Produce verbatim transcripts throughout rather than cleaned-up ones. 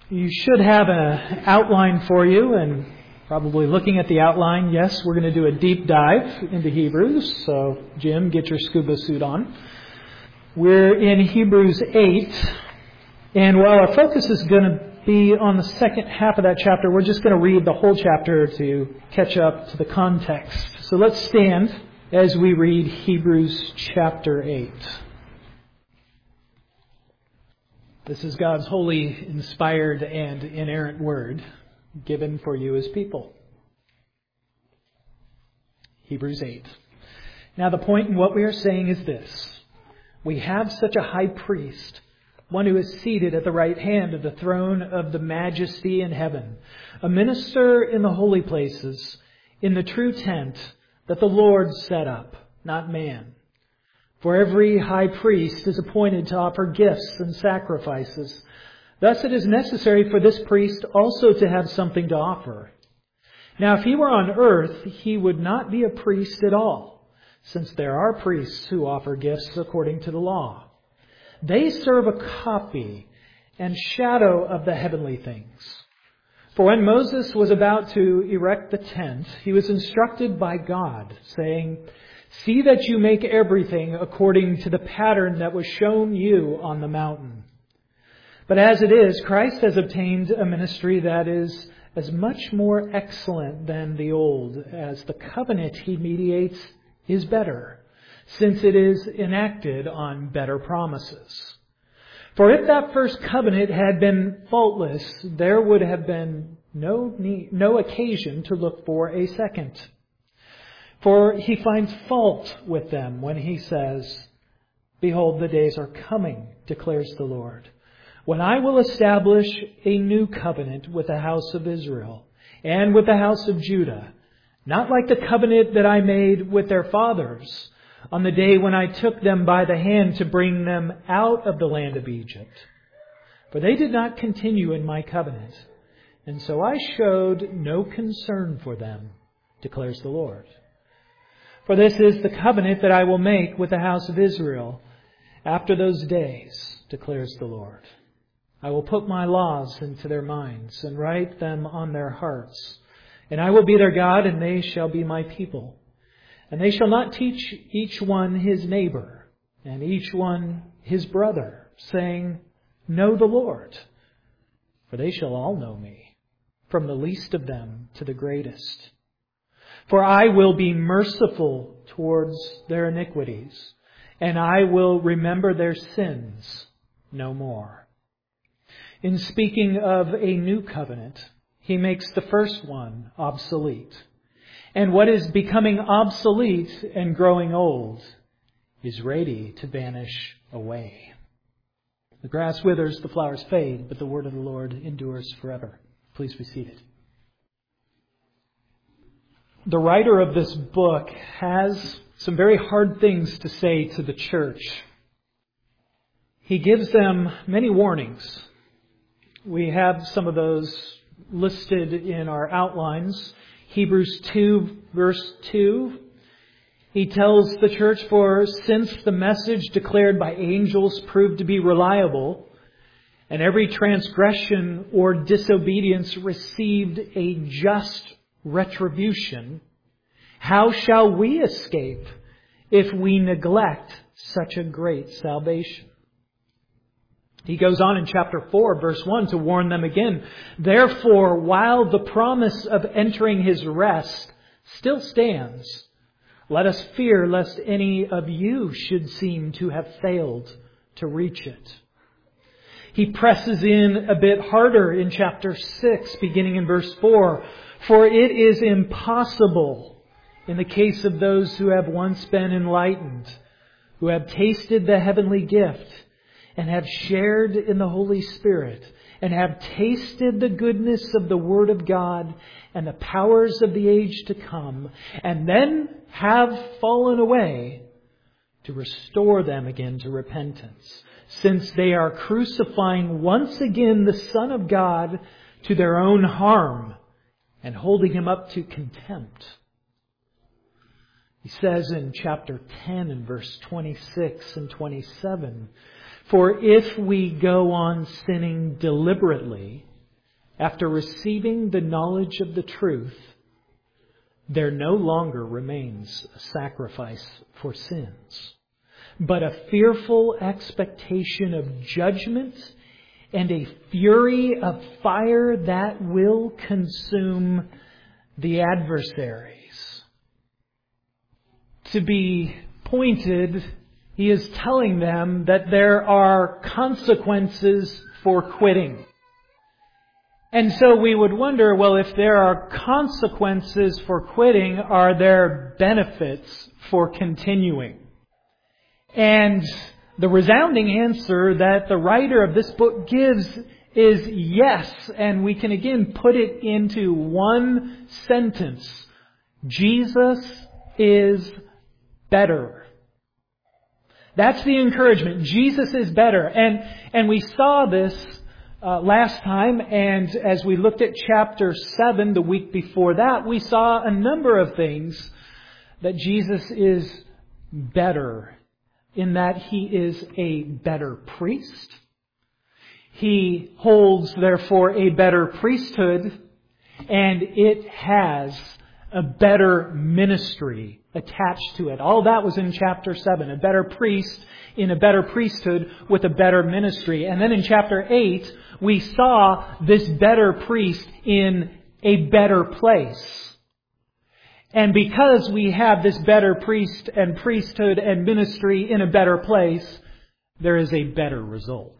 You should have an outline for you, and probably looking at the outline, yes, we're going to do a deep dive into Hebrews. So, Jim, get your scuba suit on. We're in Hebrews eight, and while our focus is going to be on the second half of that chapter, we're just going to read the whole chapter to catch up to the context. So let's stand as we read Hebrews chapter eight. This is God's holy, inspired, and inerrant word given for you as people. Hebrews eight. Now the point in what we are saying is this. We have such a high priest, one who is seated at the right hand of the throne of the majesty in heaven, a minister in the holy places, in the true tent that the Lord set up, not man. For every high priest is appointed to offer gifts and sacrifices. Thus it is necessary for this priest also to have something to offer. Now if he were on earth, he would not be a priest at all, since there are priests who offer gifts according to the law. They serve a copy and shadow of the heavenly things. For when Moses was about to erect the tent, he was instructed by God, saying, "See that you make everything according to the pattern that was shown you on the mountain." But as it is, Christ has obtained a ministry that is as much more excellent than the old, as the covenant he mediates is better, since it is enacted on better promises. For if that first covenant had been faultless, there would have been no need, no occasion to look for a second. For he finds fault with them when he says, "Behold, the days are coming, declares the Lord, when I will establish a new covenant with the house of Israel and with the house of Judah, not like the covenant that I made with their fathers on the day when I took them by the hand to bring them out of the land of Egypt. For they did not continue in my covenant, and so I showed no concern for them, declares the Lord. For this is the covenant that I will make with the house of Israel after those days, declares the Lord. I will put my laws into their minds and write them on their hearts. And I will be their God, and they shall be my people. And they shall not teach each one his neighbor, and each one his brother, saying, 'Know the Lord,' for they shall all know me, from the least of them to the greatest. For I will be merciful towards their iniquities, and I will remember their sins no more." In speaking of a new covenant, he makes the first one obsolete. And what is becoming obsolete and growing old is ready to vanish away. The grass withers, the flowers fade, but the word of the Lord endures forever. Please be seated. The writer of this book has some very hard things to say to the church. He gives them many warnings. We have some of those listed in our outlines. Hebrews two, verse two. He tells the church, "For since the message declared by angels proved to be reliable, and every transgression or disobedience received a just retribution, how shall we escape if we neglect such a great salvation?" He goes on in chapter four, verse one, to warn them again. "Therefore, while the promise of entering his rest still stands, let us fear lest any of you should seem to have failed to reach it." He presses in a bit harder in chapter six, beginning in verse four. "For it is impossible in the case of those who have once been enlightened, who have tasted the heavenly gift, and have shared in the Holy Spirit, and have tasted the goodness of the Word of God and the powers of the age to come, and then have fallen away, to restore them again to repentance, since they are crucifying once again the Son of God to their own harm, and holding him up to contempt." He says in chapter ten and verse twenty-six and twenty-seven, "For if we go on sinning deliberately after receiving the knowledge of the truth, there no longer remains a sacrifice for sins, but a fearful expectation of judgment and a fury of fire that will consume the adversaries. To be pointed, he is telling them that there are consequences for quitting. And so we would wonder, well, if there are consequences for quitting, are there benefits for continuing? And the resounding answer that the writer of this book gives is yes. And we can again put it into one sentence. Jesus is better. That's the encouragement. Jesus is better. And, and we saw this uh, last time. And as we looked at chapter seven the week before that, we saw a number of things that Jesus is better in that He is a better priest. He holds, therefore, a better priesthood, and it has a better ministry attached to it. All that was in chapter seven. A better priest in a better priesthood with a better ministry. And then in chapter eight, we saw this better priest in a better place. And because we have this better priest and priesthood and ministry in a better place, there is a better result.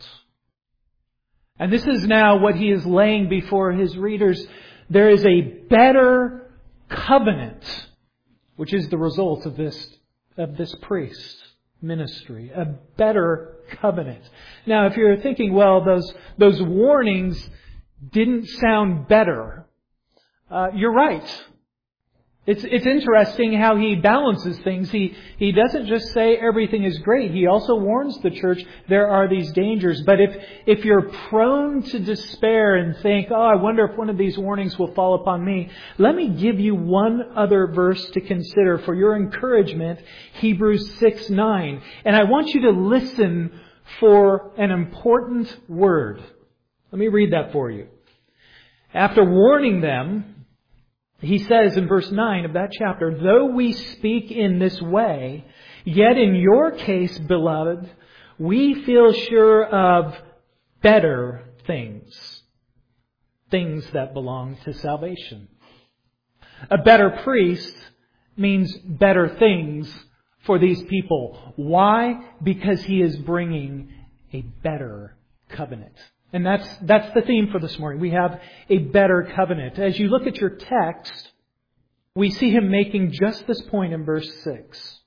And this is now what he is laying before his readers. There is a better covenant, which is the result of this, of this priest ministry. A better covenant. Now, if you're thinking, well, those, those warnings didn't sound better, uh, you're right. It's it's interesting how he balances things. He he doesn't just say everything is great. He also warns the church there are these dangers. But if if you're prone to despair and think, oh, I wonder if one of these warnings will fall upon me, let me give you one other verse to consider for your encouragement, Hebrews six nine. And I want you to listen for an important word. Let me read that for you. After warning them, he says in verse nine of that chapter, though we speak in this way, yet in your case, beloved, we feel sure of better things. Things that belong to salvation. A better priest means better things for these people. Why? Because he is bringing a better covenant. And that's that's the theme for this morning. We have a better covenant. As you look at your text, we see him making just this point in verse six.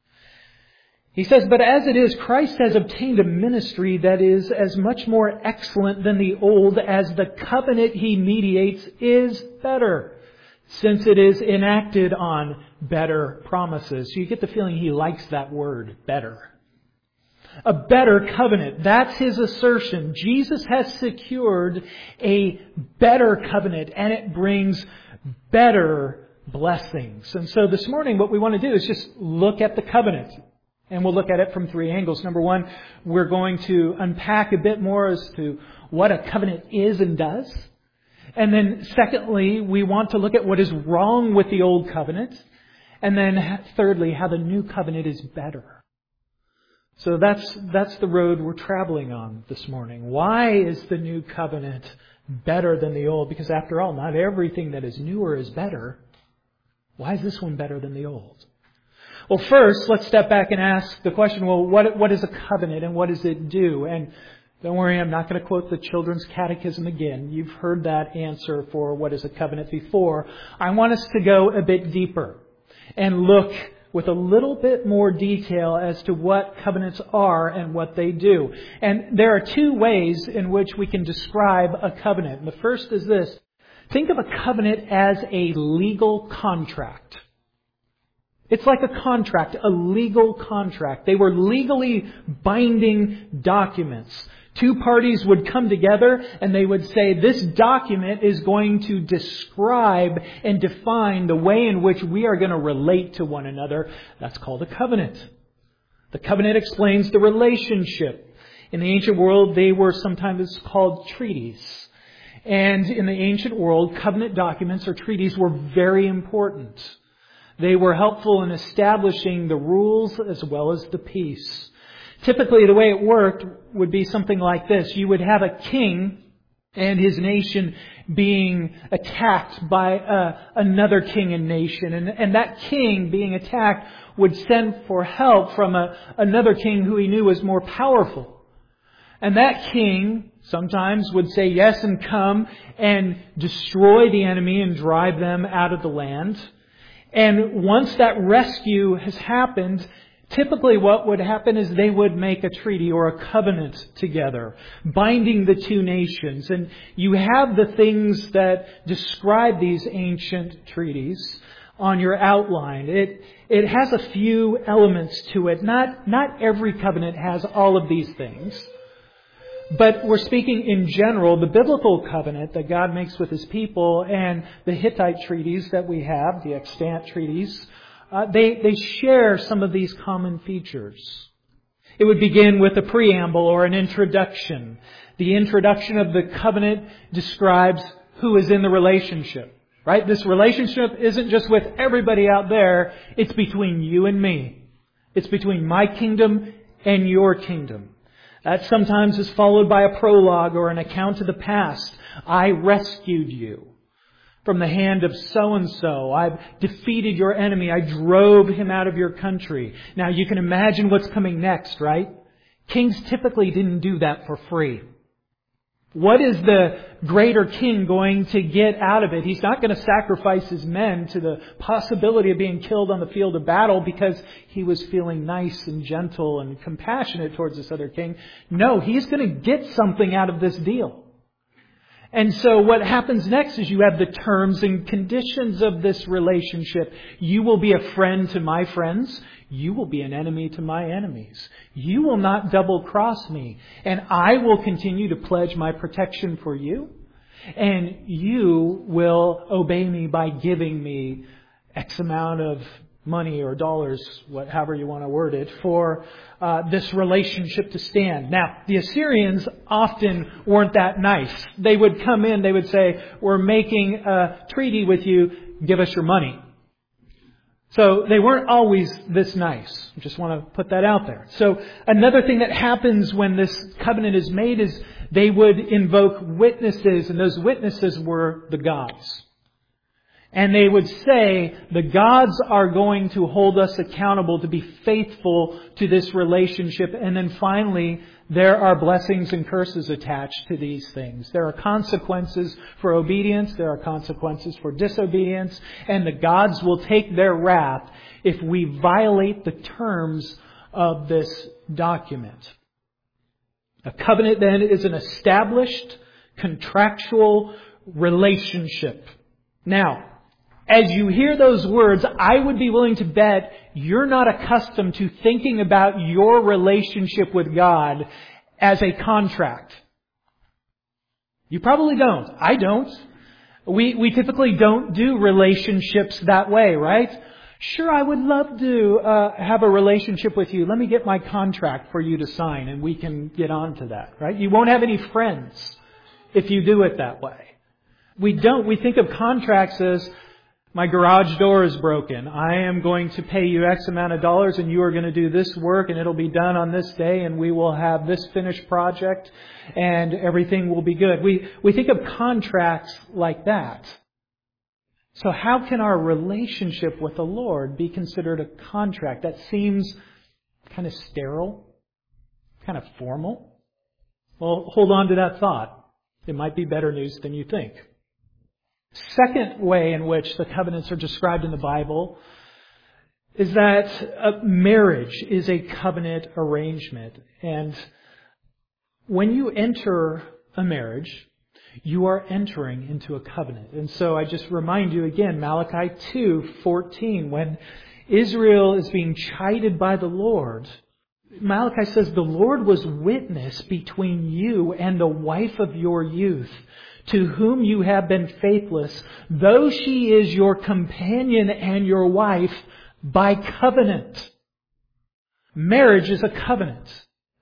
He says, but as it is, Christ has obtained a ministry that is as much more excellent than the old, as the covenant he mediates is better, since it is enacted on better promises. So you get the feeling he likes that word, better. A better covenant. That's his assertion. Jesus has secured a better covenant, and it brings better blessings. And so this morning what we want to do is just look at the covenant. And we'll look at it from three angles. Number one, we're going to unpack a bit more as to what a covenant is and does. And then secondly, we want to look at what is wrong with the old covenant. And then thirdly, how the new covenant is better. So that's that's the road we're traveling on this morning. Why is the new covenant better than the old? Because after all, not everything that is newer is better. Why is this one better than the old? Well, first, let's step back and ask the question, well, what what is a covenant and what does it do? And don't worry, I'm not going to quote the Children's Catechism again. You've heard that answer for what is a covenant before. I want us to go a bit deeper and look with a little bit more detail as to what covenants are and what they do. And there are two ways in which we can describe a covenant. And the first is this. Think of a covenant as a legal contract. It's like a contract, a legal contract. They were legally binding documents. Two parties would come together and they would say, this document is going to describe and define the way in which we are going to relate to one another. That's called a covenant. The covenant explains the relationship. In the ancient world, they were sometimes called treaties. And in the ancient world, covenant documents or treaties were very important. They were helpful in establishing the rules as well as the peace. Typically, the way it worked would be something like this. You would have a king and his nation being attacked by uh, another king and nation. And, and that king being attacked would send for help from a, another king who he knew was more powerful. And that king sometimes would say yes and come and destroy the enemy and drive them out of the land. And once that rescue has happened, typically what would happen is they would make a treaty or a covenant together, binding the two nations. And you have the things that describe these ancient treaties on your outline. It it has a few elements to it. Not, not every covenant has all of these things. But we're speaking in general, the biblical covenant that God makes with His people and the Hittite treaties that we have, the extant treaties, uh, they, they share some of these common features. It would begin with a preamble or an introduction. The introduction of the covenant describes who is in the relationship, right? This relationship isn't just with everybody out there. It's between you and me. It's between my kingdom and your kingdom. That sometimes is followed by a prologue or an account of the past. I rescued you from the hand of so-and-so. I've defeated your enemy. I drove him out of your country. Now you can imagine what's coming next, right? Kings typically didn't do that for free. What is the greater king going to get out of it? He's not going to sacrifice his men to the possibility of being killed on the field of battle because he was feeling nice and gentle and compassionate towards this other king. No, he's going to get something out of this deal. And so what happens next is you have the terms and conditions of this relationship. You will be a friend to my friends. You will be an enemy to my enemies. You will not double cross me. And I will continue to pledge my protection for you. And you will obey me by giving me X amount of money or dollars, whatever you want to word it, for uh, this relationship to stand. Now, the Assyrians often weren't that nice. They would come in, they would say, we're making a treaty with you, give us your money. So they weren't always this nice. I just want to put that out there. So another thing that happens when this covenant is made is they would invoke witnesses, and those witnesses were the gods. And they would say, the gods are going to hold us accountable to be faithful to this relationship. And then finally, there are blessings and curses attached to these things. There are consequences for obedience. There are consequences for disobedience. And the gods will take their wrath if we violate the terms of this document. A covenant then is an established contractual relationship. Now, as you hear those words, I would be willing to bet you're not accustomed to thinking about your relationship with God as a contract. You probably don't. I don't. We, we typically don't do relationships that way, right? Sure, I would love to uh, have a relationship with you. Let me get my contract for you to sign and we can get on to that, right? You won't have any friends if you do it that way. We don't. We think of contracts as, my garage door is broken. I am going to pay you X amount of dollars and you are going to do this work and it'll be done on this day and we will have this finished project and everything will be good. We, we think of contracts like that. So how can our relationship with the Lord be considered a contract? That seems kind of sterile, kind of formal. Well, hold on to that thought. It might be better news than you think. Second way in which the covenants are described in the Bible is that a marriage is a covenant arrangement. And when you enter a marriage, you are entering into a covenant. And so I just remind you again, Malachi two fourteen, when Israel is being chided by the Lord, Malachi says, the Lord was witness between you and the wife of your youth, to whom you have been faithless, though she is your companion and your wife by covenant. Marriage is a covenant.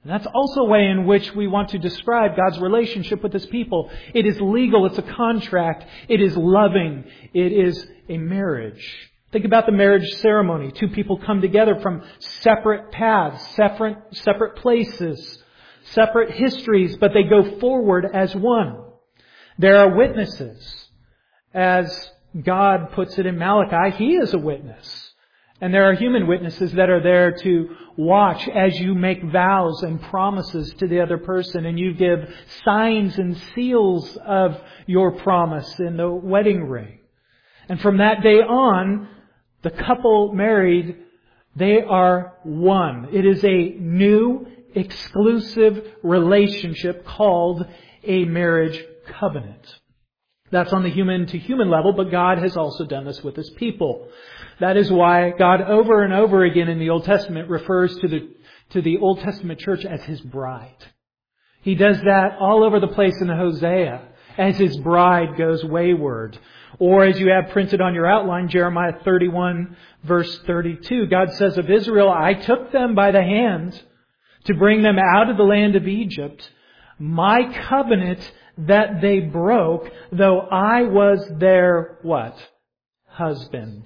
And that's also a way in which we want to describe God's relationship with His people. It is legal. It's a contract. It is loving. It is a marriage. Think about the marriage ceremony. Two people come together from separate paths, separate, separate places, separate histories, but they go forward as one. There are witnesses. As God puts it in Malachi, He is a witness. And there are human witnesses that are there to watch as you make vows and promises to the other person, and you give signs and seals of your promise in the wedding ring. And from that day on, the couple married, they are one. It is a new, exclusive relationship called a marriage covenant. That's on the human to human level, but God has also done this with His people. That is why God over and over again in the Old Testament refers to the, to the Old Testament church as His bride. He does that all over the place in Hosea as His bride goes wayward. Or as you have printed on your outline, Jeremiah thirty-one verse thirty-two, God says of Israel, I took them by the hand to bring them out of the land of Egypt. My covenant that they broke, though I was their what? Husband.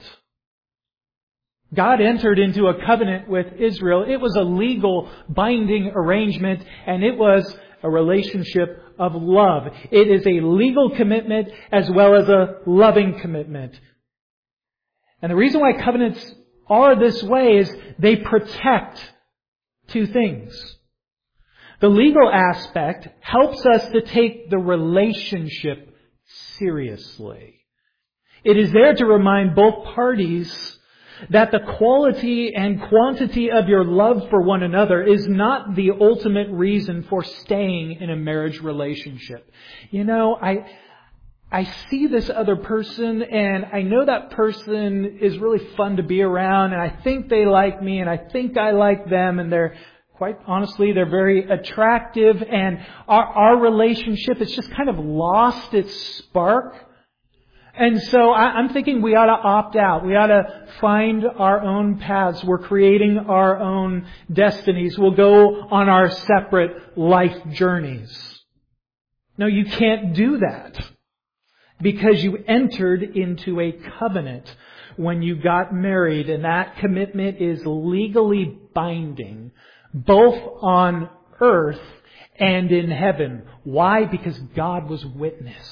God entered into a covenant with Israel. It was a legal binding arrangement, and it was a relationship of love. It is a legal commitment as well as a loving commitment. And the reason why covenants are this way is they protect two things. The legal aspect helps us to take the relationship seriously. It is there to remind both parties that the quality and quantity of your love for one another is not the ultimate reason for staying in a marriage relationship. You know, I I see this other person and I know that person is really fun to be around, and I think they like me and I think I like them, and they're quite honestly, they're very attractive, and our, our relationship has just kind of lost its spark. And so I, I'm thinking we ought to opt out. We ought to find our own paths. We're creating our own destinies. We'll go on our separate life journeys. No, you can't do that, because you entered into a covenant when you got married, and that commitment is legally binding, both on earth and in heaven. Why? Because God was witness.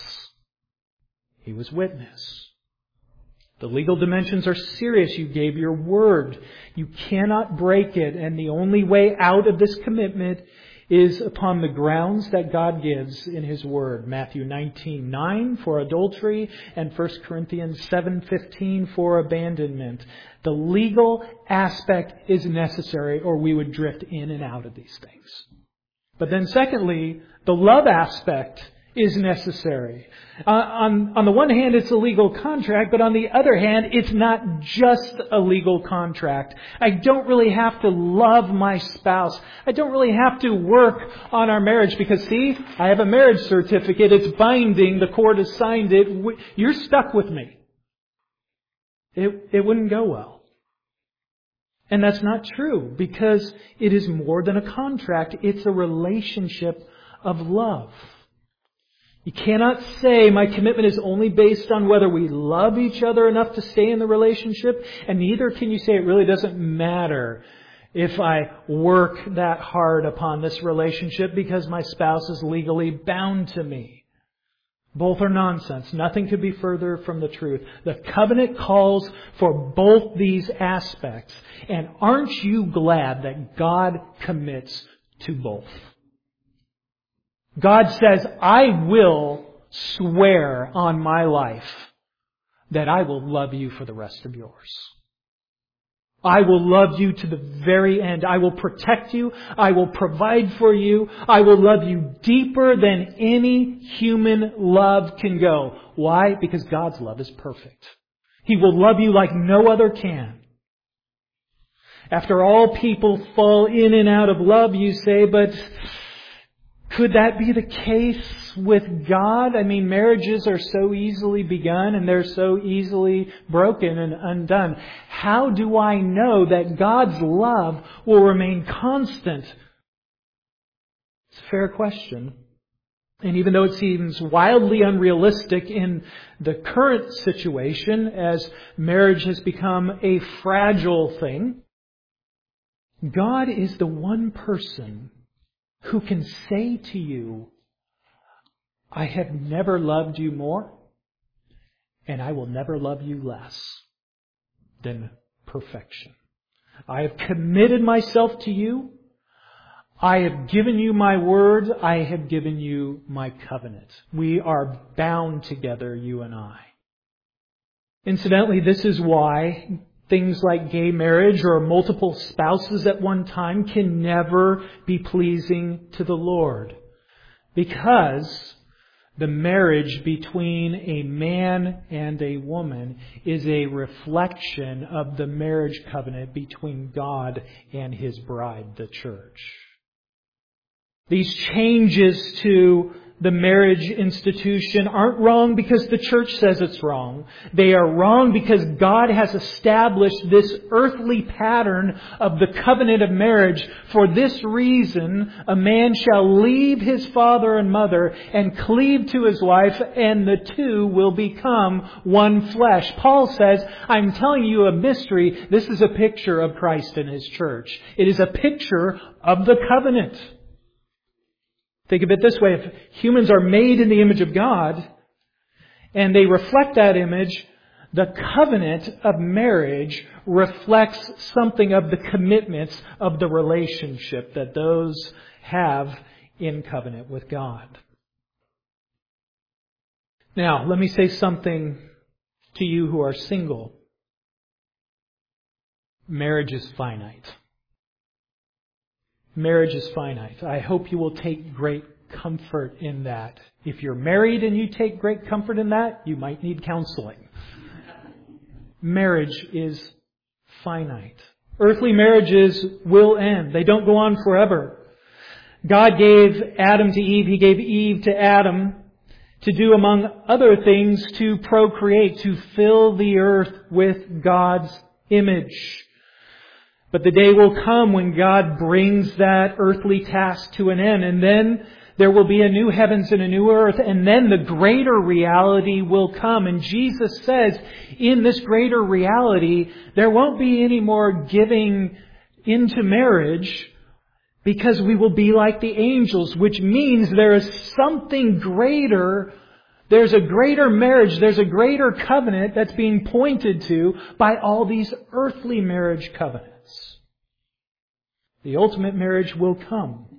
He was witness. The legal dimensions are serious. You gave your word. You cannot break it. And the only way out of this commitment is upon the grounds that God gives in His word. Matthew nineteen nine for adultery and First Corinthians seven fifteen for abandonment. The legal aspect is necessary, or we would drift in and out of these things. But then secondly, the love aspect is necessary. Uh, on, on the one hand, it's a legal contract, but on the other hand, it's not just a legal contract. I don't really have to love my spouse. I don't really have to work on our marriage because, see, I have a marriage certificate. It's binding. The court has signed it. You're stuck with me. It, it wouldn't go well. And that's not true, because it is more than a contract. It's a relationship of love. You cannot say my commitment is only based on whether we love each other enough to stay in the relationship, and neither can you say it really doesn't matter if I work that hard upon this relationship because my spouse is legally bound to me. Both are nonsense. Nothing could be further from the truth. The covenant calls for both these aspects. And aren't you glad that God commits to both? God says, I will swear on my life that I will love you for the rest of yours. I will love you to the very end. I will protect you. I will provide for you. I will love you deeper than any human love can go. Why? Because God's love is perfect. He will love you like no other can. After all, people fall in and out of love, you say, but could that be the case with God? I mean, marriages are so easily begun and they're so easily broken and undone. How do I know that God's love will remain constant It's a fair question. And even though it seems wildly unrealistic in the current situation, as marriage has become a fragile thing, God is the one person who can say to you, I have never loved you more, and I will never love you less than perfection. I have committed myself to you. I have given you my word. I have given you my covenant. We are bound together, you and I. Incidentally, this is why things like gay marriage or multiple spouses at one time can never be pleasing to the Lord. Because the marriage between a man and a woman is a reflection of the marriage covenant between God and His bride, the church. These changes to the marriage institution aren't wrong because the church says it's wrong. They are wrong because God has established this earthly pattern of the covenant of marriage. For this reason, a man shall leave his father and mother and cleave to his wife, and the two will become one flesh. Paul says, I'm telling you a mystery. This is a picture of Christ and His church. It is a picture of the covenant. Think of it this way. If humans are made in the image of God and they reflect that image, the covenant of marriage reflects something of the commitments of the relationship that those have in covenant with God. Now, let me say something to you who are single. Marriage is finite. Marriage is finite. I hope you will take great comfort in that. If you're married and you take great comfort in that, you might need counseling. Marriage is finite. Earthly marriages will end. They don't go on forever. God gave Adam to Eve. He gave Eve to Adam to do, among other things, to procreate, to fill the earth with God's image. But the day will come when God brings that earthly task to an end. And then there will be a new heavens and a new earth. And then the greater reality will come. And Jesus says, in this greater reality, there won't be any more giving into marriage, because we will be like the angels, which means there is something greater. There's a greater marriage. There's a greater covenant that's being pointed to by all these earthly marriage covenants. The ultimate marriage will come.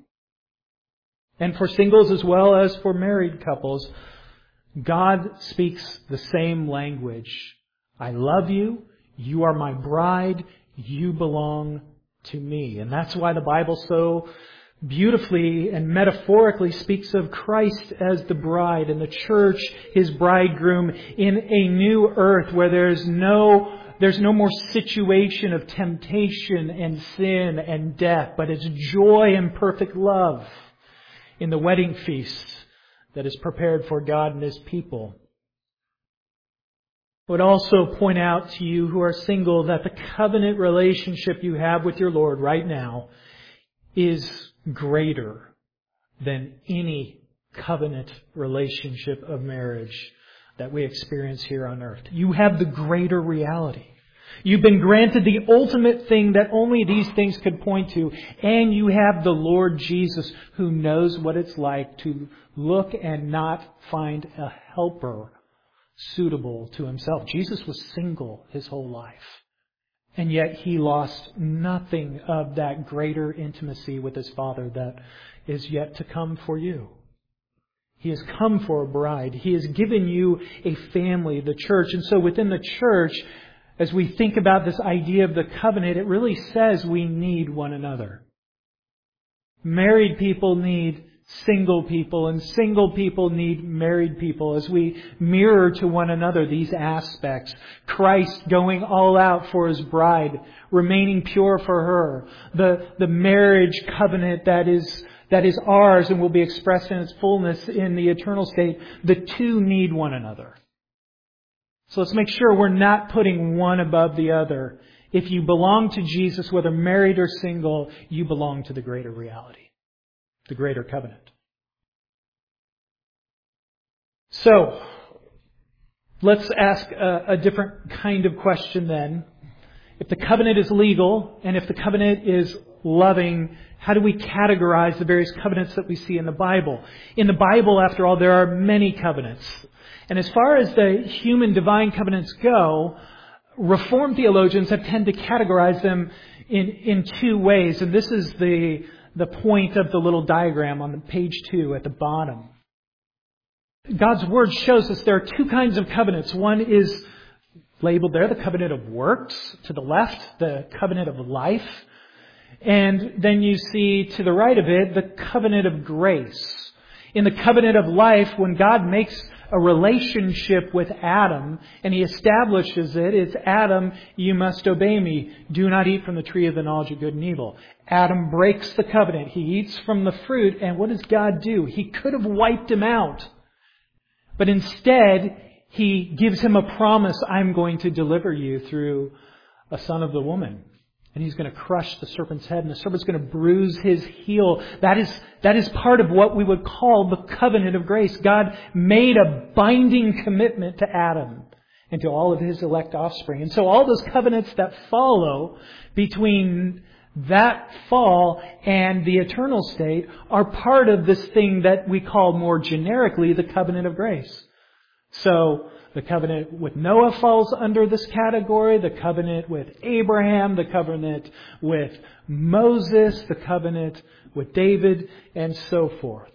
And for singles as well as for married couples, God speaks the same language. I love you. You are my bride. You belong to me. And that's why the Bible so beautifully and metaphorically speaks of Christ as the bride and the church, His bridegroom, in a new earth where there's no There's no more situation of temptation and sin and death, but it's joy and perfect love in the wedding feast that is prepared for God and His people. I would also point out to you who are single that the covenant relationship you have with your Lord right now is greater than any covenant relationship of marriage that we experience here on earth. You have the greater reality. You've been granted the ultimate thing that only these things could point to. And you have the Lord Jesus, who knows what it's like to look and not find a helper suitable to Himself. Jesus was single His whole life. And yet He lost nothing of that greater intimacy with His Father that is yet to come for you. He has come for a bride. He has given you a family, the church. And so within the church, as we think about this idea of the covenant, it really says we need one another. Married people need single people, and single people need married people, as we mirror to one another these aspects. Christ going all out for His bride, remaining pure for her. The, the marriage covenant that is that is ours and will be expressed in its fullness in the eternal state. The two need one another. So let's make sure we're not putting one above the other. If you belong to Jesus, whether married or single, you belong to the greater reality. the greater covenant. So, let's ask a, a different kind of question then. If the covenant is legal, and if the covenant is loving, how do we categorize the various covenants that we see in the Bible? In the Bible, after all, there are many covenants. And as far as the human divine covenants go, Reformed theologians have tended to categorize them in, in two ways. And this is the, the point of the little diagram on page two at the bottom. God's Word shows us there are two kinds of covenants. One is labeled there, the covenant of works. To the left, the covenant of life. And then you see to the right of it, the covenant of grace. In the covenant of life, when God makes a relationship with Adam and He establishes it, it's Adam, you must obey me. Do not eat from the tree of the knowledge of good and evil. Adam breaks the covenant. He eats from the fruit. And what does God do? He could have wiped him out. But instead, He gives him a promise, I'm going to deliver you through a son of the woman. And He's going to crush the serpent's head, and the serpent's going to bruise his heel. That is, that is part of what we would call the covenant of grace. God made a binding commitment to Adam and to all of his elect offspring. And so all those covenants that follow between that fall and the eternal state are part of this thing that we call more generically the covenant of grace. So the covenant with Noah falls under this category, the covenant with Abraham, the covenant with Moses, the covenant with David, and so forth.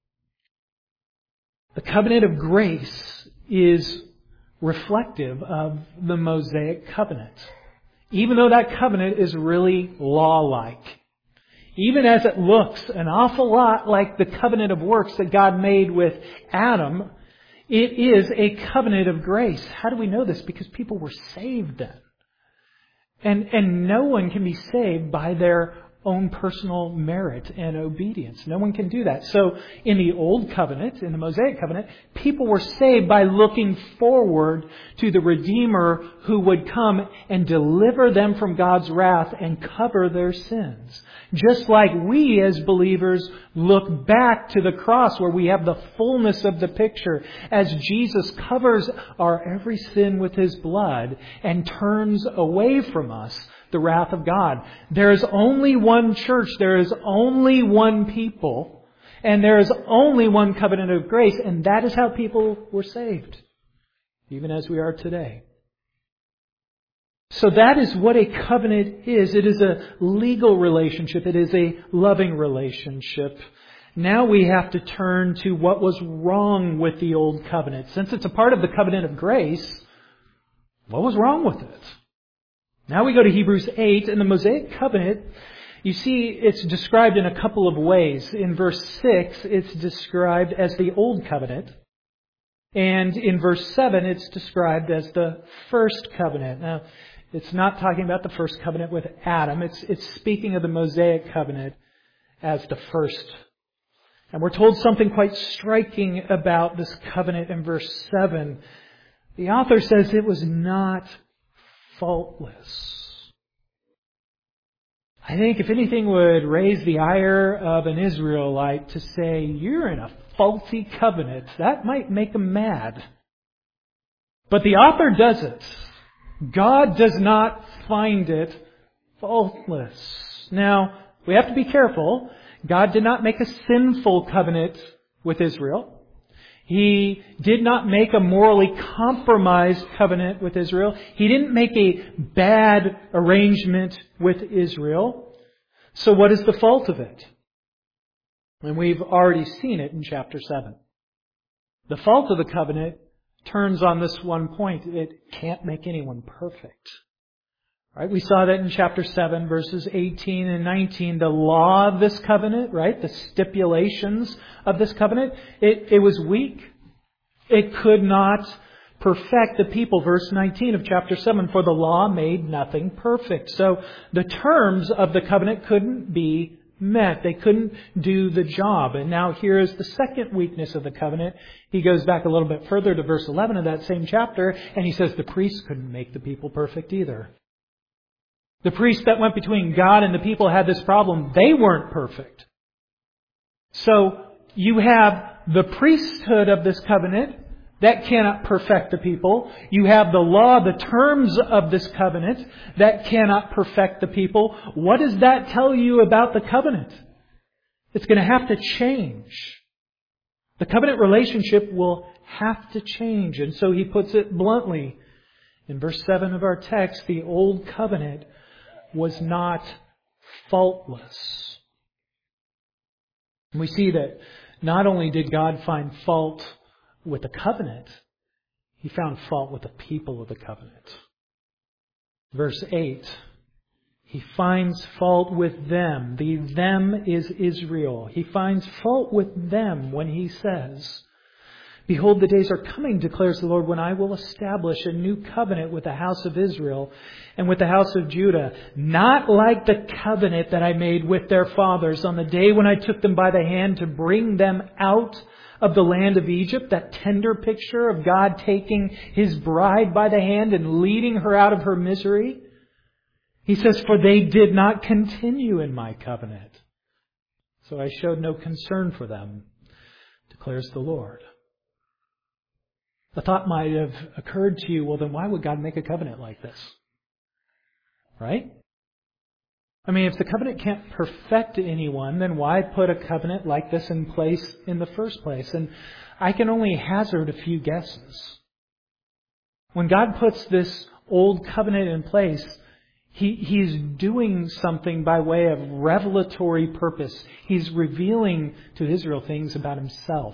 The covenant of grace is reflective of the Mosaic covenant. Even though that covenant is really law-like. Even as it looks an awful lot like the covenant of works that God made with Adam, it is a covenant of grace. How do we know this? Because people were saved then. And, and no one can be saved by their own personal merit and obedience. No one can do that. So in the Old Covenant, in the Mosaic Covenant, people were saved by looking forward to the Redeemer who would come and deliver them from God's wrath and cover their sins. Just like we as believers look back to the cross where we have the fullness of the picture as Jesus covers our every sin with His blood and turns away from us the wrath of God. There is only one church. There is only one people. And there is only one covenant of grace. And that is how people were saved. Even as we are today. So that is what a covenant is. It is a legal relationship. It is a loving relationship. Now we have to turn to what was wrong with the old covenant. Since it's a part of the covenant of grace, what was wrong with it? Now we go to Hebrews eight, and the Mosaic covenant, you see, it's described in a couple of ways. In verse six, it's described as the old covenant. And in verse seven, it's described as the first covenant. Now, it's not talking about the first covenant with Adam. It's, it's speaking of the Mosaic covenant as the first. And we're told something quite striking about this covenant in verse seven. The author says it was not faultless. I think if anything would raise the ire of an Israelite to say, you're in a faulty covenant, that might make them mad. But the author doesn't. God does not find it faultless. Now, we have to be careful. God did not make a sinful covenant with Israel. He did not make a morally compromised covenant with Israel. He didn't make a bad arrangement with Israel. So what is the fault of it? And we've already seen it in chapter seven. The fault of the covenant turns on this one point. It can't make anyone perfect. Right? We saw that in chapter seven, verses eighteen and nineteen. The law of this covenant, right? The stipulations of this covenant, it, it was weak. It could not perfect the people. Verse nineteen of chapter seven, for the law made nothing perfect. So the terms of the covenant couldn't be met. They couldn't do the job. And now here is the second weakness of the covenant. He goes back a little bit further to verse eleven of that same chapter, and he says the priests couldn't make the people perfect either. The priests that went between God and the people had this problem. They weren't perfect. So you have the priesthood of this covenant that cannot perfect the people. You have the law, the terms of this covenant that cannot perfect the people. What does that tell you about the covenant? It's going to have to change. The covenant relationship will have to change. And so he puts it bluntly. In verse seven of our text, the old covenant was not faultless. And we see that not only did God find fault with the covenant, He found fault with the people of the covenant. Verse eight, He finds fault with them. The them is Israel. He finds fault with them when He says, Behold, the days are coming, declares the Lord, when I will establish a new covenant with the house of Israel and with the house of Judah, not like the covenant that I made with their fathers on the day when I took them by the hand to bring them out of the land of Egypt, that tender picture of God taking His bride by the hand and leading her out of her misery. He says, For they did not continue in my covenant, so I showed no concern for them, declares the Lord. The thought might have occurred to you, well, then why would God make a covenant like this? Right? I mean, if the covenant can't perfect anyone, then why put a covenant like this in place in the first place? And I can only hazard a few guesses. When God puts this old covenant in place, he, He's doing something by way of revelatory purpose. He's revealing to Israel things about Himself.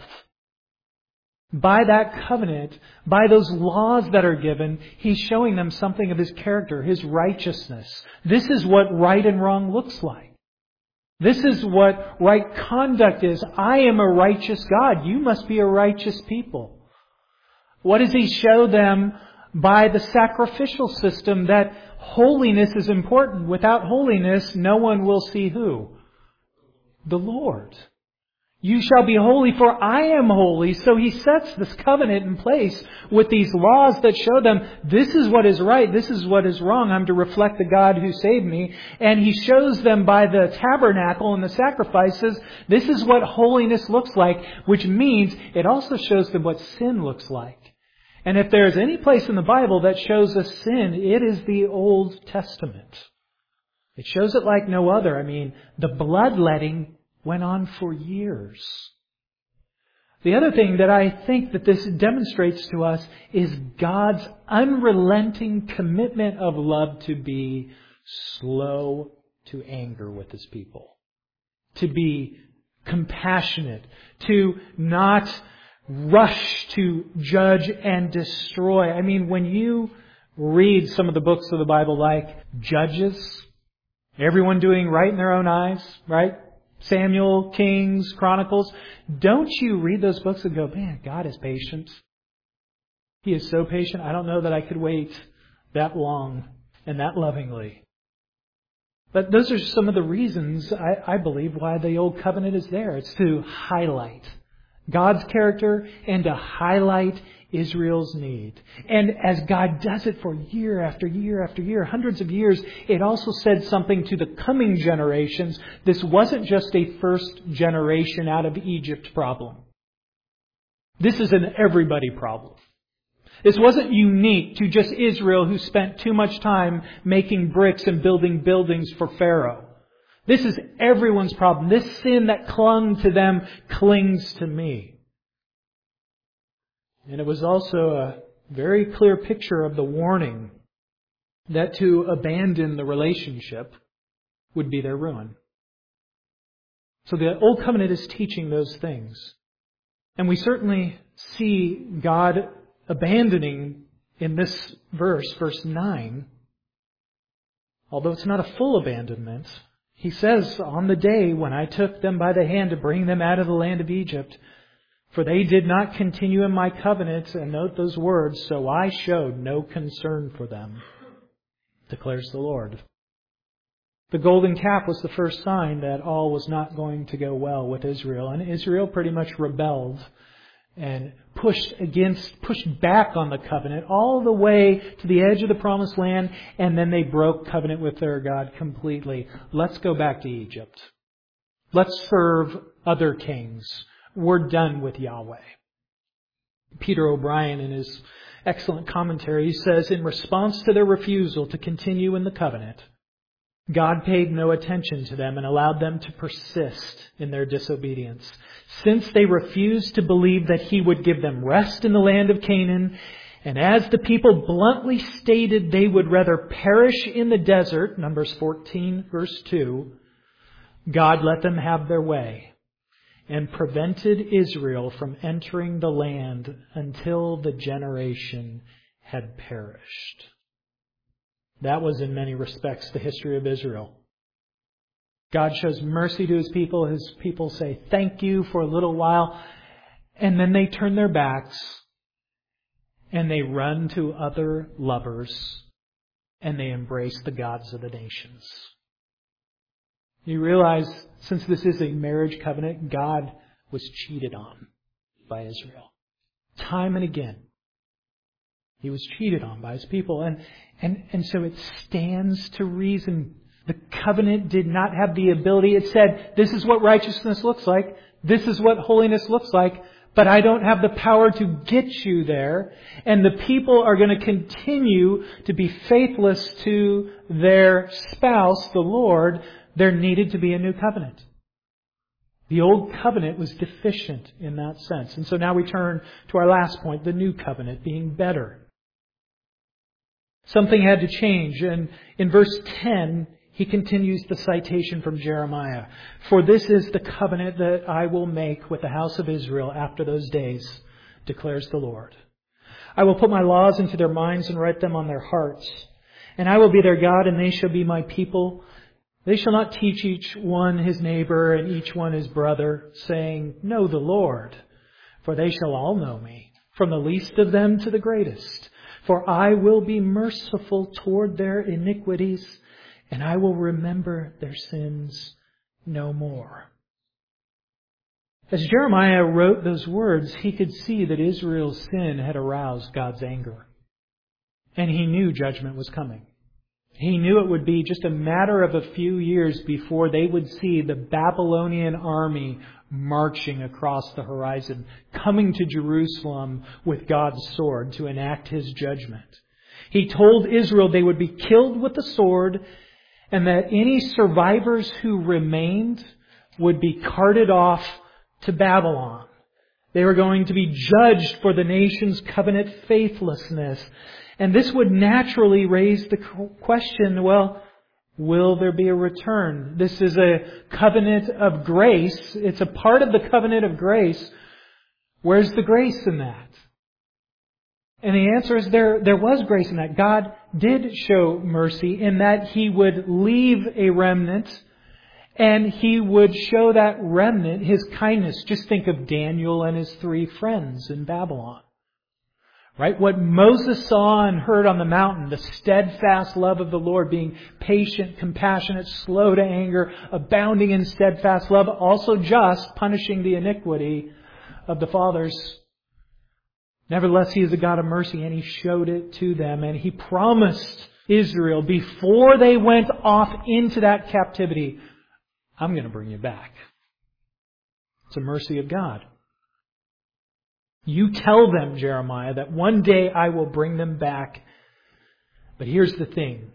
By that covenant, by those laws that are given, He's showing them something of His character, His righteousness. This is what right and wrong looks like. This is what right conduct is. I am a righteous God. You must be a righteous people. What does He show them by the sacrificial system? That holiness is important. Without holiness, no one will see who? The Lord. You shall be holy, for I am holy. So He sets this covenant in place with these laws that show them this is what is right, this is what is wrong. I'm to reflect the God who saved me. And He shows them by the tabernacle and the sacrifices, this is what holiness looks like, which means it also shows them what sin looks like. And if there is any place in the Bible that shows us sin, it is the Old Testament. It shows it like no other. I mean, the bloodletting went on for years. The other thing that I think that this demonstrates to us is God's unrelenting commitment of love to be slow to anger with His people. To be compassionate. To not rush to judge and destroy. I mean, when you read some of the books of the Bible like Judges, everyone doing right in their own eyes, right? Samuel, Kings, Chronicles. Don't you read those books and go, man, God is patient. He is so patient. I don't know that I could wait that long and that lovingly. But those are some of the reasons, I, I believe, why the Old Covenant is there. It's to highlight God's character and to highlight Israel's need. And as God does it for year after year after year, hundreds of years, it also said something to the coming generations. This wasn't just a first generation out of Egypt problem. This is an everybody problem. This wasn't unique to just Israel, who spent too much time making bricks and building buildings for Pharaoh. This is everyone's problem. This sin that clung to them clings to me. And it was also a very clear picture of the warning that to abandon the relationship would be their ruin. So the Old Covenant is teaching those things. And we certainly see God abandoning in this verse, verse nine, although it's not a full abandonment. He says, on the day when I took them by the hand to bring them out of the land of Egypt, for they did not continue in my covenant, and note those words, so I showed no concern for them, declares the Lord. The golden calf was the first sign that all was not going to go well with Israel. And Israel pretty much rebelled and pushed against, pushed back on the covenant all the way to the edge of the promised land, and then they broke covenant with their God completely. Let's go back to Egypt. Let's serve other kings. We're done with Yahweh. Peter O'Brien, in his excellent commentary, says, in response to their refusal to continue in the covenant, God paid no attention to them and allowed them to persist in their disobedience. Since they refused to believe that He would give them rest in the land of Canaan, and as the people bluntly stated they would rather perish in the desert, Numbers fourteen, verse two, God let them have their way and prevented Israel from entering the land until the generation had perished. That was in many respects the history of Israel. God shows mercy to His people. His people say thank you for a little while, and then they turn their backs and they run to other lovers and they embrace the gods of the nations. You realize, since this is a marriage covenant, God was cheated on by Israel. Time and again. He was cheated on by His people. And, and, and so it stands to reason. The covenant did not have the ability. It said, this is what righteousness looks like. This is what holiness looks like. But I don't have the power to get you there. And the people are going to continue to be faithless to their spouse, the Lord. There needed to be a new covenant. The old covenant was deficient in that sense. And so now we turn to our last point, the new covenant being better. Something had to change. And in verse ten, he continues the citation from Jeremiah. For this is the covenant that I will make with the house of Israel after those days, declares the Lord. I will put my laws into their minds and write them on their hearts. And I will be their God, and they shall be my people. They shall not teach each one his neighbor and each one his brother, saying, know the Lord, for they shall all know me, from the least of them to the greatest. For I will be merciful toward their iniquities, and I will remember their sins no more. As Jeremiah wrote those words, he could see that Israel's sin had aroused God's anger. And he knew judgment was coming. He knew it would be just a matter of a few years before they would see the Babylonian army marching across the horizon, coming to Jerusalem with God's sword to enact His judgment. He told Israel they would be killed with the sword, and that any survivors who remained would be carted off to Babylon. They were going to be judged for the nation's covenant faithlessness. And this would naturally raise the question, well, will there be a return? This is a covenant of grace. It's a part of the covenant of grace. Where's the grace in that? And the answer is there, there was grace in that. God did show mercy in that He would leave a remnant and He would show that remnant His kindness. Just think of Daniel and his three friends in Babylon. Right? What Moses saw and heard on the mountain, the steadfast love of the Lord, being patient, compassionate, slow to anger, abounding in steadfast love, also just, punishing the iniquity of the fathers. Nevertheless, He is a God of mercy, and He showed it to them, and He promised Israel before they went off into that captivity, I'm going to bring you back. It's a mercy of God. You tell them, Jeremiah, that one day I will bring them back. But here's the thing.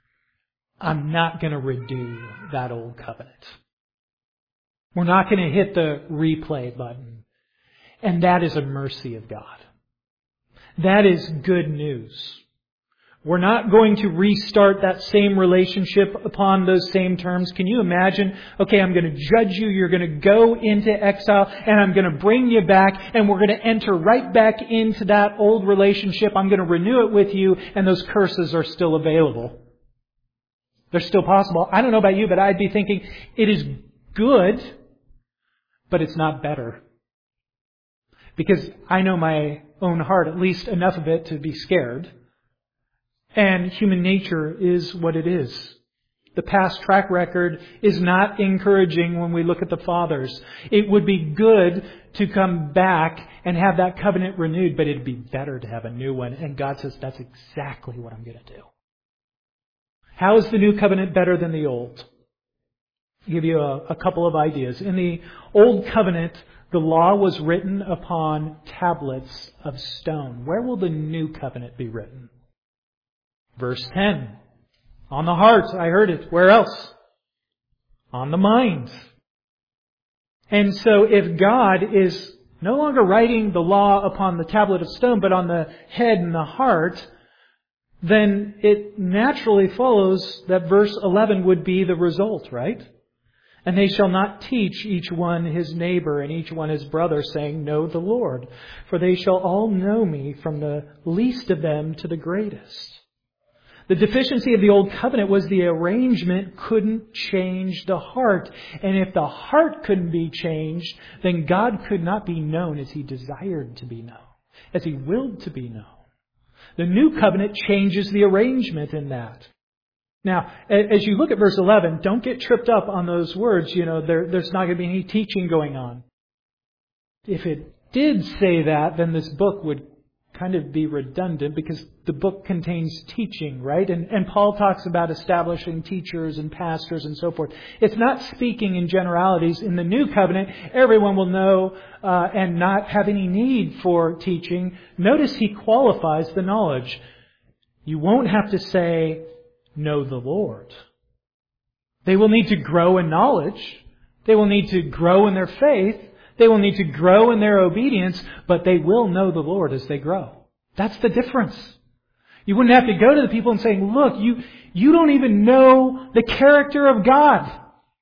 I'm not going to redo that old covenant. We're not going to hit the replay button. And that is a mercy of God. That is good news. We're not going to restart that same relationship upon those same terms. Can you imagine? Okay, I'm going to judge you. You're going to go into exile and I'm going to bring you back and we're going to enter right back into that old relationship. I'm going to renew it with you and those curses are still available. They're still possible. I don't know about you, but I'd be thinking it is good, but it's not better. Because I know my own heart, at least enough of it to be scared. And human nature is what it is. The past track record is not encouraging when we look at the fathers. It would be good to come back and have that covenant renewed, but it'd be better to have a new one. And God says, that's exactly what I'm going to do. How is the new covenant better than the old? I'll give you a, a couple of ideas. In the Old Covenant, the law was written upon tablets of stone. Where will the New Covenant be written? Verse ten. On the heart, I heard it. Where else? On the mind. And so if God is no longer writing the law upon the tablet of stone, but on the head and the heart, then it naturally follows that verse eleven would be the result, right? And they shall not teach each one his neighbor and each one his brother, saying, Know the Lord. For they shall all know me, from the least of them to the greatest. The deficiency of the Old Covenant was the arrangement couldn't change the heart. And if the heart couldn't be changed, then God could not be known as He desired to be known, as He willed to be known. The New Covenant changes the arrangement in that. Now, as you look at verse eleven, don't get tripped up on those words. You know, there, there's not going to be any teaching going on. If it did say that, then this book would kind of be redundant, because the book contains teaching, right? And, and Paul talks about establishing teachers and pastors and so forth. It's not speaking in generalities. In the New Covenant, everyone will know uh, and not have any need for teaching. Notice he qualifies the knowledge. You won't have to say, know the Lord. They will need to grow in knowledge. They will need to grow in their faith. They will need to grow in their obedience, but they will know the Lord as they grow. That's the difference. You wouldn't have to go to the people and say, look, you, you don't even know the character of God.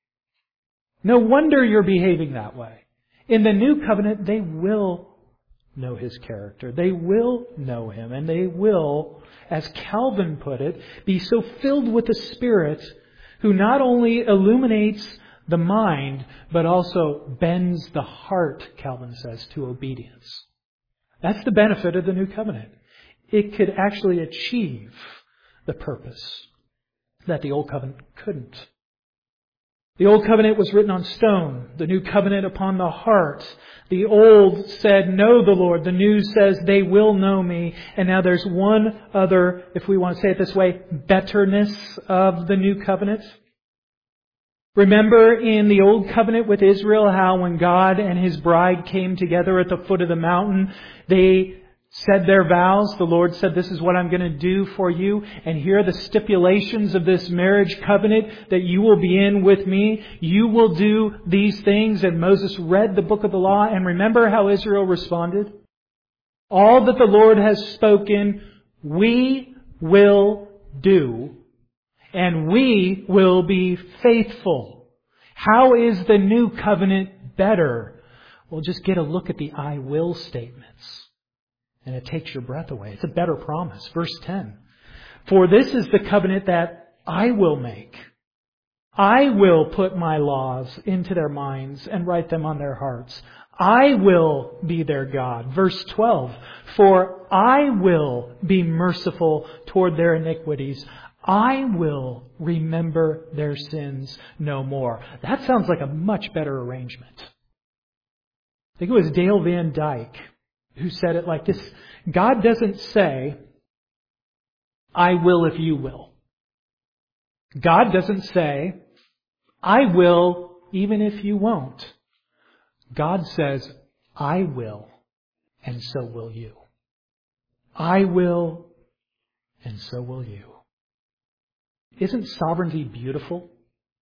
No wonder you're behaving that way. In the New Covenant, they will know His character. They will know Him, and they will, as Calvin put it, be so filled with the Spirit who not only illuminates the mind, but also bends the heart, Calvin says, to obedience. That's the benefit of the New Covenant. It could actually achieve the purpose that the Old Covenant couldn't. The Old Covenant was written on stone, the New Covenant upon the heart. The Old said, know the Lord. The New says, they will know me. And now there's one other, if we want to say it this way, betterness of the New Covenant. Remember in the Old Covenant with Israel how when God and His bride came together at the foot of the mountain, they said their vows. The Lord said, this is what I'm going to do for you. And here are the stipulations of this marriage covenant that you will be in with me. You will do these things. And Moses read the book of the law. And remember how Israel responded? All that the Lord has spoken, we will do. And we will be faithful. How is the New Covenant better? Well, just get a look at the I will statements. And it takes your breath away. It's a better promise. Verse ten. For this is the covenant that I will make. I will put my laws into their minds and write them on their hearts. I will be their God. Verse twelve. For I will be merciful toward their iniquities. I will remember their sins no more. That sounds like a much better arrangement. I think it was Dale Van Dyke who said it like this. God doesn't say, I will if you will. God doesn't say, I will even if you won't. God says, I will, and so will you. I will, and so will you. Isn't sovereignty beautiful?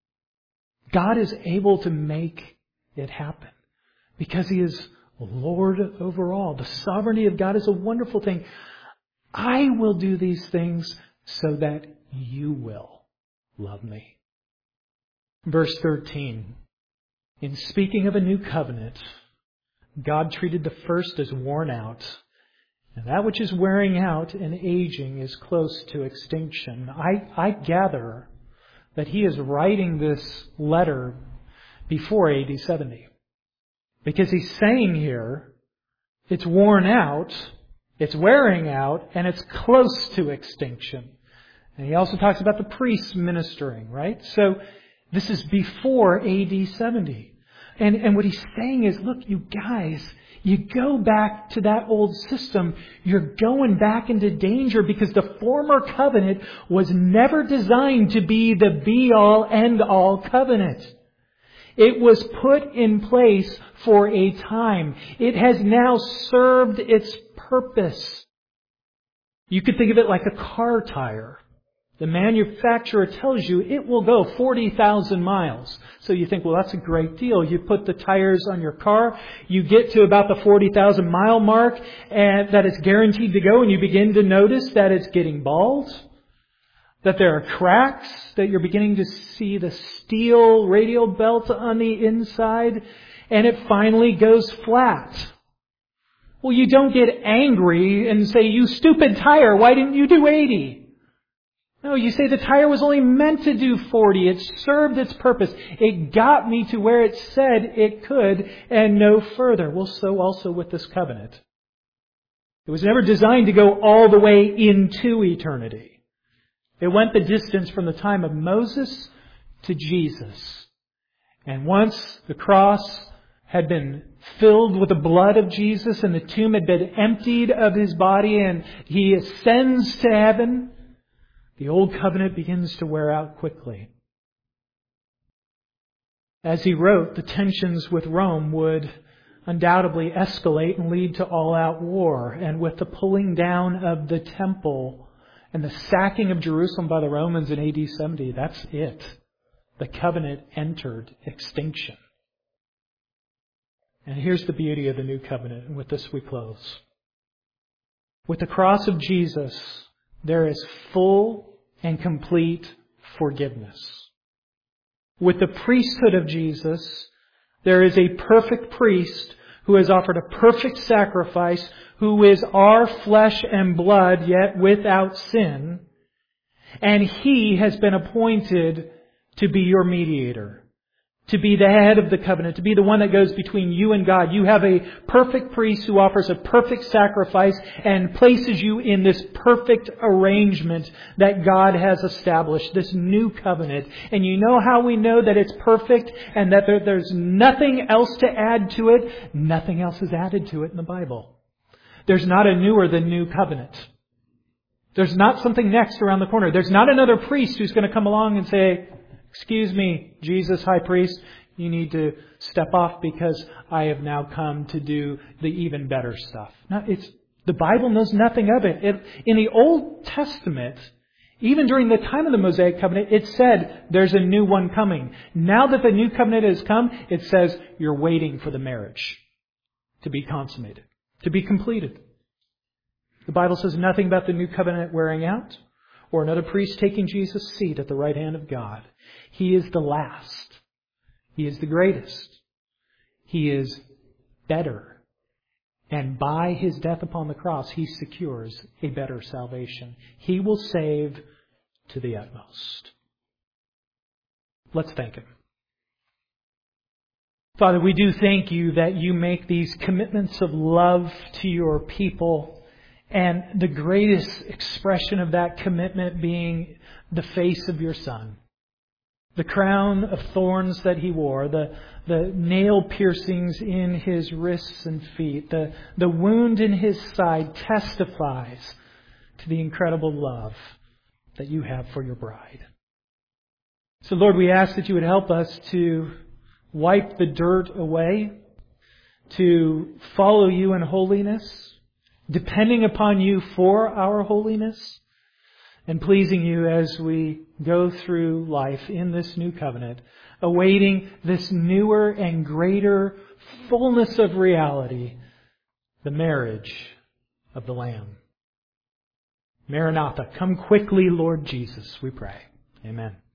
God is able to make it happen because He is Lord over all. The sovereignty of God is a wonderful thing. I will do these things so that you will love me. Verse thirteen. In speaking of a new covenant, God treated the first as worn out. And that which is wearing out and aging is close to extinction. I, I gather that he is writing this letter before A D seventy. Because he's saying here, it's worn out, it's wearing out, and it's close to extinction. And he also talks about the priests ministering, right? So this is before A D seventy. And, and what he's saying is, look, you guys, you go back to that old system, you're going back into danger because the former covenant was never designed to be the be-all, end-all covenant. It was put in place for a time. It has now served its purpose. You could think of it like a car tire. The manufacturer tells you it will go forty thousand miles. So you think, well, that's a great deal. You put the tires on your car, you get to about the forty thousand mile mark, and that it's guaranteed to go, and you begin to notice that it's getting bald, that there are cracks, that you're beginning to see the steel radial belt on the inside, and it finally goes flat. Well, you don't get angry and say, you stupid tire, why didn't you do eighty? No, you say the tire was only meant to do forty. It served its purpose. It got me to where it said it could and no further. Well, so also with this covenant. It was never designed to go all the way into eternity. It went the distance from the time of Moses to Jesus. And once the cross had been filled with the blood of Jesus and the tomb had been emptied of His body and He ascends to heaven, the old covenant begins to wear out quickly. As he wrote, the tensions with Rome would undoubtedly escalate and lead to all-out war. And with the pulling down of the temple and the sacking of Jerusalem by the Romans in A D seventy, that's it. The covenant entered extinction. And here's the beauty of the new covenant, and with this we close. With the cross of Jesus, there is full and complete forgiveness. With the priesthood of Jesus, there is a perfect priest who has offered a perfect sacrifice, who is our flesh and blood, yet without sin. And He has been appointed to be your mediator, to be the head of the covenant, to be the one that goes between you and God. You have a perfect priest who offers a perfect sacrifice and places you in this perfect arrangement that God has established, this new covenant. And you know how we know that it's perfect and that there, there's nothing else to add to it? Nothing else is added to it in the Bible. There's not a newer than new covenant. There's not something next around the corner. There's not another priest who's going to come along and say, excuse me, Jesus, high priest, you need to step off because I have now come to do the even better stuff. No, it's, the Bible knows nothing of it. it. In the Old Testament, even during the time of the Mosaic covenant, it said there's a new one coming. Now that the new covenant has come, it says you're waiting for the marriage to be consummated, to be completed. The Bible says nothing about the new covenant wearing out or another priest taking Jesus' seat at the right hand of God. He is the last. He is the greatest. He is better. And by His death upon the cross, He secures a better salvation. He will save to the utmost. Let's thank Him. Father, we do thank You that You make these commitments of love to Your people, and the greatest expression of that commitment being the face of Your Son. The crown of thorns that He wore, the, the nail piercings in His wrists and feet, the, the wound in His side testifies to the incredible love that You have for Your bride. So Lord, we ask that You would help us to wipe the dirt away, to follow You in holiness, depending upon You for our holiness, and pleasing You as we go through life in this new covenant, awaiting this newer and greater fullness of reality, the marriage of the Lamb. Maranatha, come quickly, Lord Jesus, we pray. Amen.